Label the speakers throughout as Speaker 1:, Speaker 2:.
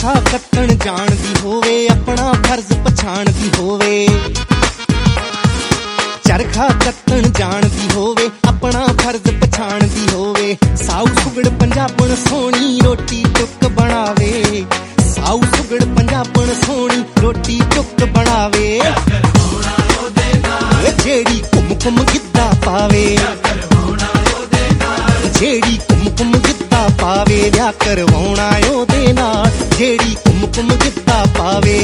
Speaker 1: ਚਰਖਾ ਕੱਤਣ ਜਾਣਦੀ ਹੋਵੇ, ਆਪਣਾ ਫਰਜ਼ ਪਛਾਣਦੀ ਹੋਵੇ। ਚਰਖਾ ਕੱਤਣ ਜਾਣਦੀ ਹੋਵੇ, ਆਪਣਾ ਫਰਜ਼ ਪਛਾਣਦੀ ਹੋਵੇ। ਸਾਊ ਸੁਗੜ ਪੰਜਾਬਣ ਸੋਹਣੀ ਰੋਟੀ ਟੁੱਕ ਬਣਾਵੇ, ਸਾਊ ਸੁਗੜ ਪੰਜਾਬਣ ਸੋਹਣੀ ਰੋਟੀ ਟੁੱਕ ਬਣਾਵੇ। ਜਿਹੜੀ ਘੁੰਮ ਘੁੰਮ ਗਿੱਧਾ ਪਾਵੇ, ਜਿਹੜੀ ਘੁੰਮ ਘੁੰਮ ਗਿੱਧਾ ਪਾਵੇ, ਵਿਆਹ ਕਰਵਾਉਣਾ ਉਹਦੇ ਨਾਲ। ਜਿਹੜੀ ਘੁੰਮ ਘੁੰਮ ਗਿੱਧਾ ਪਾਵੇ।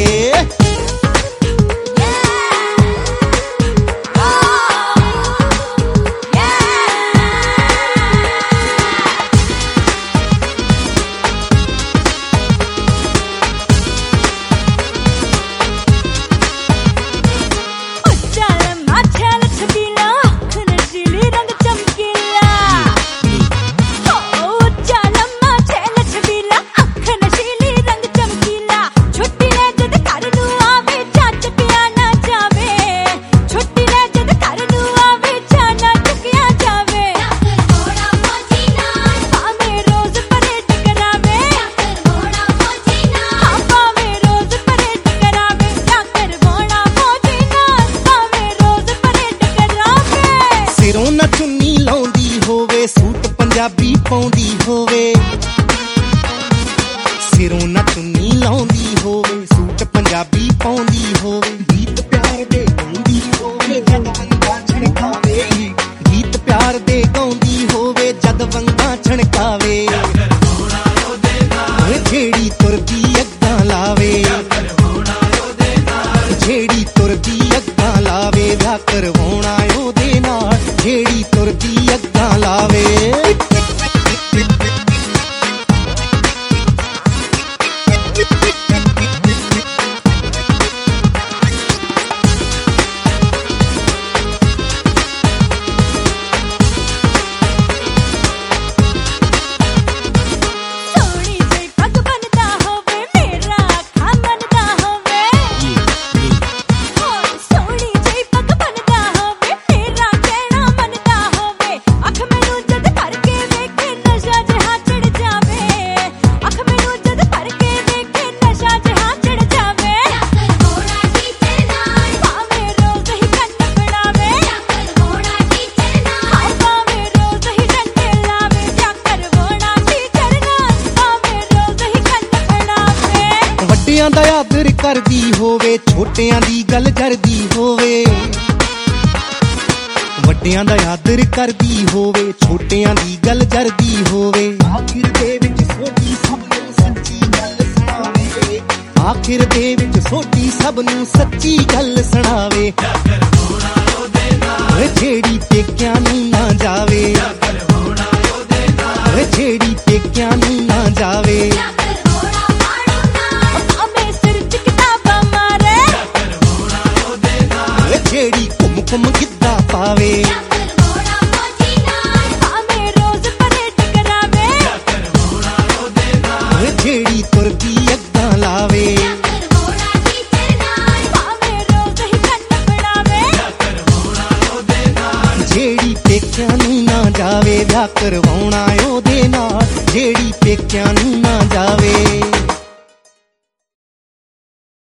Speaker 1: ਸਿਰੋਂ ਨਾ ਚੁੰਨੀ ਲਾਉਂਦੀ ਹੋਵੇ, ਸੂਟ ਪੰਜਾਬੀ ਪਾਉਂਦੀ ਹੋਵੇ। ਸਿਰੋਂ ਨਾ ਚੁੰਨੀ ਲਾਉਂਦੀ ਹੋਵੇ, ਸੂਟ ਪੰਜਾਬੀ ਪਾਉਂਦੀ ਹੋਵੇ। ਗੀਤ ਪਿਆਰ ਦੇ ਗਾਉਂਦੀ ਹੋਵੇ, ਜਦ ਵੰਗਾਂ ਛਣਕਾਵੇ। ਗੀਤ ਪਿਆਰ ਦੇ ਗਾਉਂਦੀ ਹੋਵੇ, ਜਦ ਵੰਗਾਂ ਛਣਕਾਵੇ। ਜਿਹੜੀ ਤੁਰਦੀ ਅੱਗਾਂ ਲਾਵੇ, ਜਿਹੜੀ ਤੁਰਦੀ ਅੱਗਾਂ ਲਾਵੇ, ਵਿਆਹ ਕਰਵਾਉਣਾ ਉਹਦੇ ਨਾਲ। ਜਿਹੜੀ ਤੁਰਦੀ ਅੱਗਾਂ ਲਾਵੇ। ਵੱਡਿਆਂ ਦਾ ਆਦਰ ਕਰਦੀ ਹੋਵੇ, ਛੋਟਿਆਂ ਦੀ ਗੱਲ ਜਰਦੀ ਹੋਵੇ। ਵੱਡਿਆਂ ਦਾ ਆਦਰ ਕਰਦੀ ਹੋਵੇ, ਛੋਟਿਆਂ ਦੀ ਗੱਲ ਜਰਦੀ ਹੋਵੇ। ਆਖਿਰ ਦੇ ਵਿੱਚ ਸੋਢੀ ਸਭ ਨੂੰ ਸੱਚੀ ਗੱਲ ਸੁਣਾਵੇ। ਆਖਿਰ ਦੇ ਵਿੱਚ ਸੋਢੀ ਸਭ ਨੂੰ ਸੱਚੀ ਗੱਲ ਸੁਣਾਵੇ। ਜਿਹੜੀ ਪੇਕਿਆਂ ਨੂੰ ਨਾ ਜਾਵੇ, ਜਿਹੜੀ ਪੇਕਿਆਂ ਨੂੰ ਨਾ ਜਾਵੇ। ਜਿਹੜੀ ਘੁੰਮ ਘੁੰਮ ਗਿੱਧਾ ਪਾਵੇ। ਜਿਹੜੀ ਤੁਰਦੀ ਅੱਗਾਂ ਲਾਵੇ। ਜਿਹੜੀ ਪੇਕਿਆਂ ਨੂੰ ਨਾ ਜਾਵੇ, ਵਿਆਹ ਕਰਵਾਉਣਾ ਉਹਦੇ ਨਾਲ। ਜਿਹੜੀ ਪੇਕਿਆਂ ਨੂੰ ਨਾ ਜਾਵੇ।